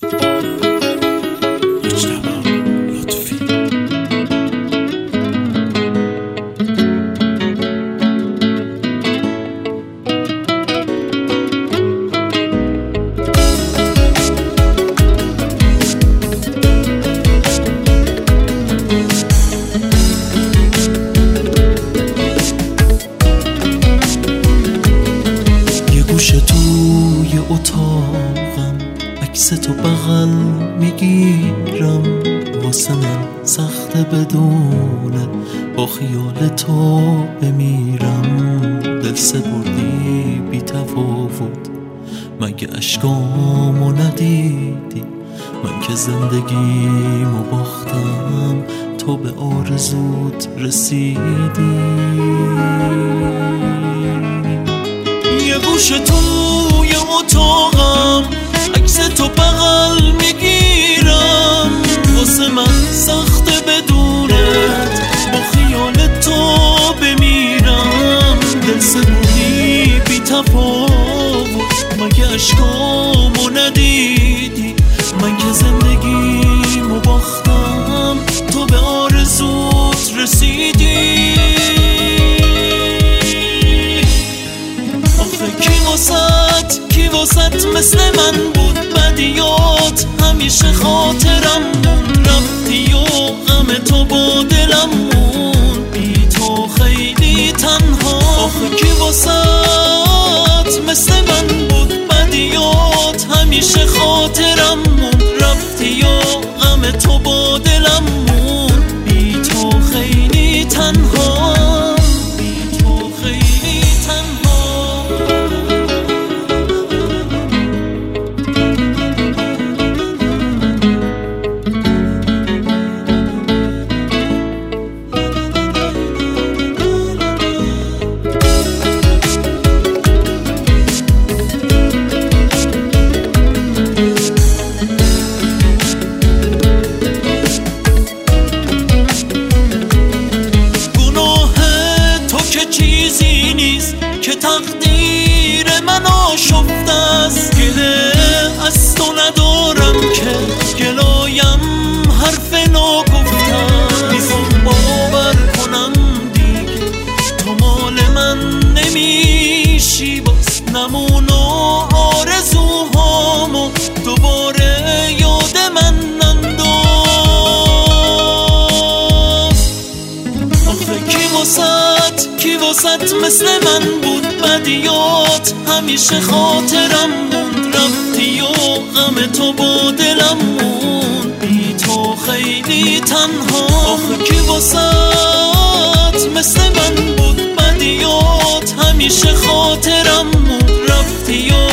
توی اتاقم عکس تو بغل میگیرم، واسه من سخته بدونه با خیال تو بمیرم. دل سپردی بی تفاوت، مگه اشکامو ندیدی؟ من که زندگیمو باختم، تو به آرزوت رسیدی. یه گوش توی اتاقم عکس تو بغل میگیرم، واسه من سخته بدونت با خیال تو بمیرم. دل سپردی بی تفاوت، مگه اشکامو ندیدی؟ من که زندگیمو باختم، تو به آرزوت رسیدی. کی واسط مثل من بود بدیات، همیشه خاطرم مون. رفتی و غم تو با دلم مون، بی تو خیلی تنها. آخه کی واسط مثل من بود بدیات، همیشه خاطرم مون. رفتی و غم تو با دلم مون، بی تو خیلی تنها. چیزی نیست که تقدیر من آشفته است. گله از تو ندارم که گلایم حرف ناگفتم. میخوام باور کنم دیگه تو مال من نمیشی، باز نمون و آرزوهامو دوباره یاد من ننداز. آخه کی واسط مثل من بود بدیات، همیشه خاطرم موند. رفتی و غم تو با دلم موند، بی تو خیلی تنها. آخه کی واسط مثل من بود بدیات، همیشه خاطرم موند. رفتی و